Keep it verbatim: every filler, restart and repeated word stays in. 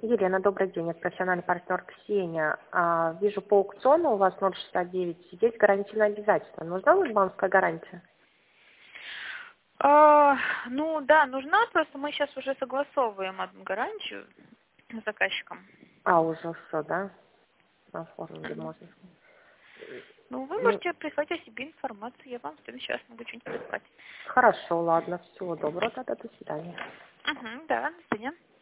Елена, добрый день. Это профессиональный партнер Ксения. А, вижу по аукциону у вас ноль шестьдесят девять. Здесь гарантийное обязательство. Нужна банковская гарантия? А, ну да, нужна, просто мы сейчас уже согласовываем одну гарантию с заказчиком. А, уже все, да? Оформили, Мгм. можно. Ну, вы Ну, можете прислать о себе информацию, я вам сейчас могу что-нибь прислать. хорошо, ладно. Всего доброго, тогда до свидания. Угу, да, до свидания.